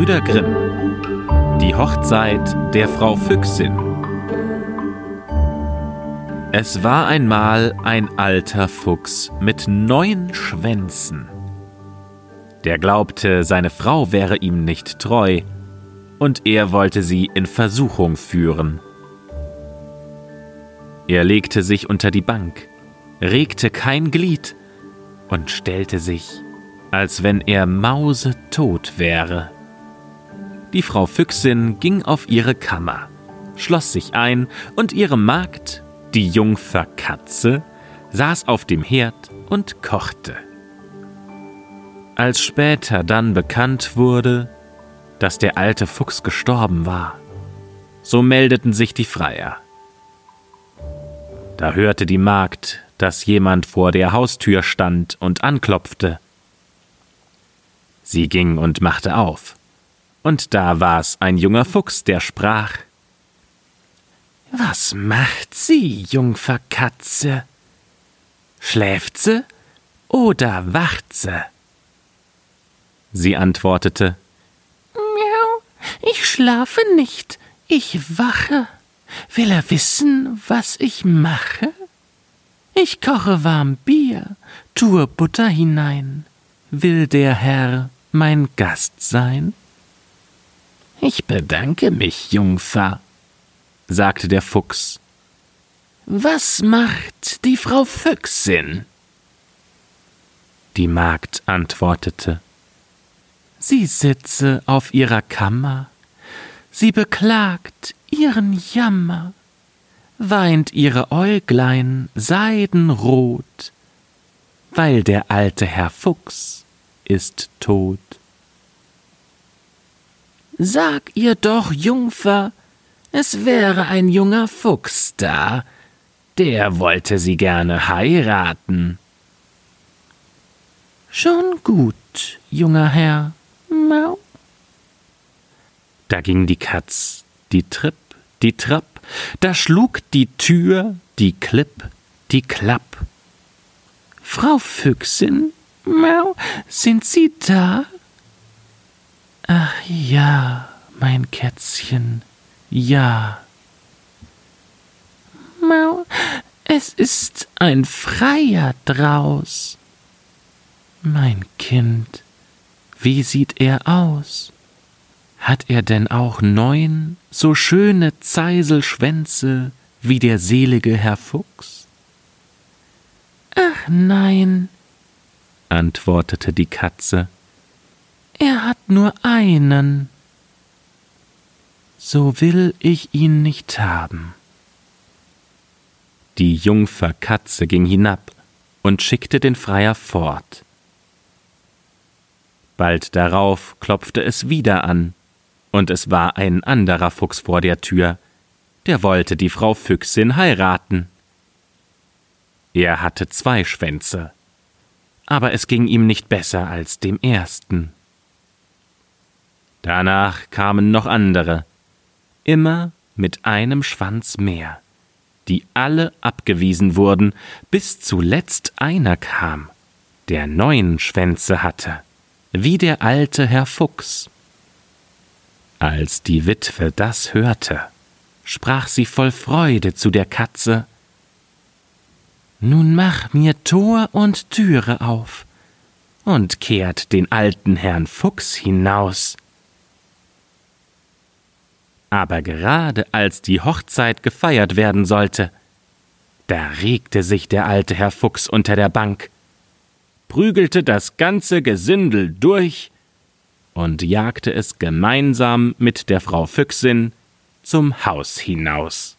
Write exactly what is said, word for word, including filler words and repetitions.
Gebrüder Grimm. Die Hochzeit der Frau Füchsin. Es war einmal ein alter Fuchs mit neun Schwänzen. Der glaubte, seine Frau wäre ihm nicht treu, und er wollte sie in Versuchung führen. Er legte sich unter die Bank, regte kein Glied und stellte sich, als wenn er mausetot wäre. Die Frau Füchsin ging auf ihre Kammer, schloss sich ein, und ihre Magd, die Jungfer Katze, saß auf dem Herd und kochte. Als später dann bekannt wurde, dass der alte Fuchs gestorben war, so meldeten sich die Freier. Da hörte die Magd, dass jemand vor der Haustür stand und anklopfte. Sie ging und machte auf, und da war's ein junger Fuchs, der sprach: »Was macht sie, Jungfer Katze? Schläft sie oder wacht sie?« Sie antwortete: »Miau, ich schlafe nicht, ich wache. Will er wissen, was ich mache? Ich koche warm Bier, tue Butter hinein. Will der Herr mein Gast sein?« »Ich bedanke mich, Jungfer«, sagte der Fuchs. »Was macht die Frau Füchsin?« Die Magd antwortete: »Sie sitze auf ihrer Kammer, sie beklagt ihren Jammer, weint ihre Äuglein seidenrot, weil der alte Herr Fuchs ist tot.« »Sag ihr doch, Jungfer, es wäre ein junger Fuchs da, der wollte sie gerne heiraten.« »Schon gut, junger Herr, mau.« Da ging die Katz, die Tripp, die Trapp, da schlug die Tür, die Klipp, die Klapp. »Frau Füchsin, mau, sind Sie da?« »Ach ja, mein Kätzchen, ja.« »Mau, es ist ein Freier draus.« »Mein Kind, wie sieht er aus? Hat er denn auch neun so schöne Zeiselschwänze wie der selige Herr Fuchs?« »Ach nein«, antwortete die Katze, »er hat nur einen. So will ich ihn nicht haben.« Die Jungfer Katze ging hinab und schickte den Freier fort. Bald darauf klopfte es wieder an, und es war ein anderer Fuchs vor der Tür, der wollte die Frau Füchsin heiraten. Er hatte zwei Schwänze, aber es ging ihm nicht besser als dem ersten. Danach kamen noch andere, immer mit einem Schwanz mehr, die alle abgewiesen wurden, bis zuletzt einer kam, der neun Schwänze hatte, wie der alte Herr Fuchs. Als die Witwe das hörte, sprach sie voll Freude zu der Katze: »Nun mach mir Tor und Türe auf und kehrt den alten Herrn Fuchs hinaus.« Aber gerade als die Hochzeit gefeiert werden sollte, da regte sich der alte Herr Fuchs unter der Bank, prügelte das ganze Gesindel durch und jagte es gemeinsam mit der Frau Füchsin zum Haus hinaus.